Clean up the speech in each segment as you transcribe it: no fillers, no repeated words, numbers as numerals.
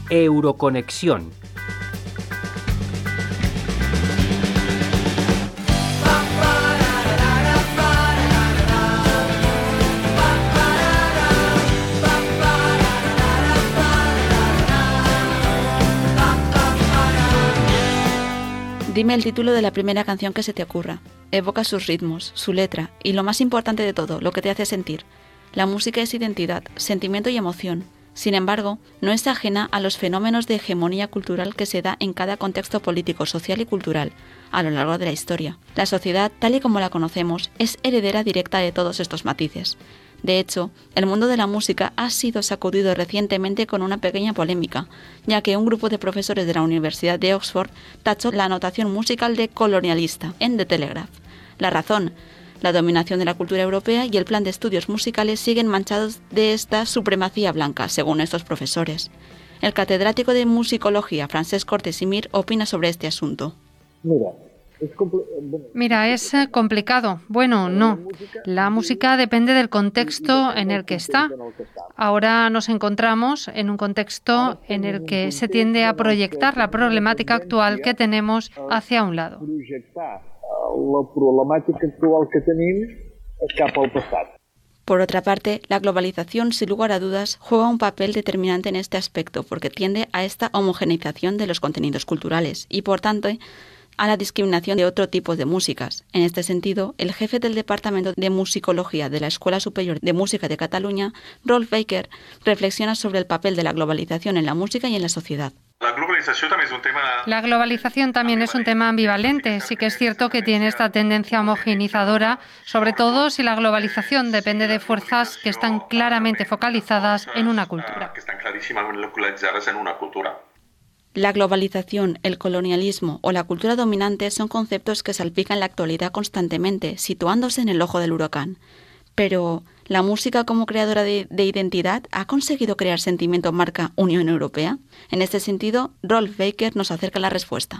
Euroconexión. Dime el título de la primera canción que se te ocurra. Evoca sus ritmos, su letra y lo más importante de todo, lo que te hace sentir. La música es identidad, sentimiento y emoción. Sin embargo, no es ajena a los fenómenos de hegemonía cultural que se da en cada contexto político, social y cultural a lo largo de la historia. La sociedad, tal y como la conocemos, es heredera directa de todos estos matices. De hecho, el mundo de la música ha sido sacudido recientemente con una pequeña polémica, ya que un grupo de profesores de la Universidad de Oxford tachó la notación musical de colonialista en The Telegraph. La razón: la dominación de la cultura europea y el plan de estudios musicales siguen manchados de esta supremacía blanca, según estos profesores. El catedrático de musicología, Francesc Cortés i Mir, opina sobre este asunto. Mira, es complicado. Bueno, no. La música depende del contexto en el que está. Ahora nos encontramos en un contexto en el que se tiende a proyectar la problemática actual que tenemos hacia un lado. Por otra parte, la globalización, sin lugar a dudas, juega un papel determinante en este aspecto porque tiende a esta homogeneización de los contenidos culturales y, por tanto, a la discriminación de otro tipo de músicas. En este sentido, el jefe del Departamento de Musicología de la Escuela Superior de Música de Cataluña, Rolf Baker, reflexiona sobre el papel de la globalización en la música y en la sociedad. La globalización también es un tema ambivalente. Sí que es cierto que tiene esta tendencia homogenizadora, sobre todo si la globalización depende de fuerzas que están claramente focalizadas en una cultura. La globalización, el colonialismo o la cultura dominante son conceptos que salpican la actualidad constantemente, situándose en el ojo del huracán. Pero, ¿la música como creadora de identidad ha conseguido crear sentimiento marca Unión Europea? En este sentido, Rolf Baker nos acerca la respuesta.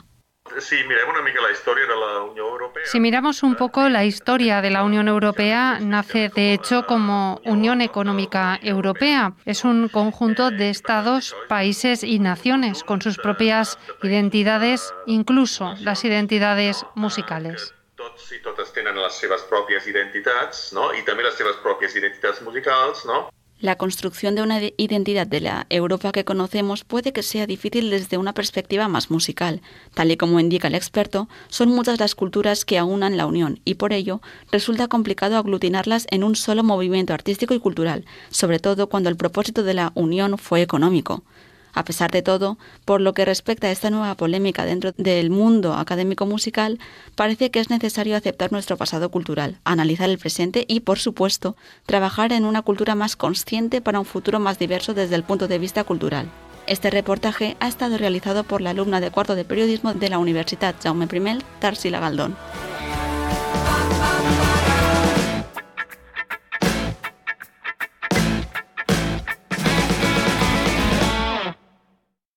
Si miramos un poco la historia de la Unión Europea, nace de hecho como Unión Económica Europea. Es un conjunto de estados, países y naciones con sus propias identidades, incluso las identidades musicales. Tots i totes tenen les seves pròpies identitats, no? I també les seves pròpies identitats musicals, no? La construcción de una identidad de la Europa que conocemos puede que sea difícil desde una perspectiva más musical. Tal y como indica el experto, son muchas las culturas que aunan la Unión y por ello resulta complicado aglutinarlas en un solo movimiento artístico y cultural, sobre todo cuando el propósito de la Unión fue económico. A pesar de todo, por lo que respecta a esta nueva polémica dentro del mundo académico musical, parece que es necesario aceptar nuestro pasado cultural, analizar el presente y, por supuesto, trabajar en una cultura más consciente para un futuro más diverso desde el punto de vista cultural. Este reportaje ha estado realizado por la alumna de cuarto de periodismo de la Universitat Jaume I, Tarsila Galdón.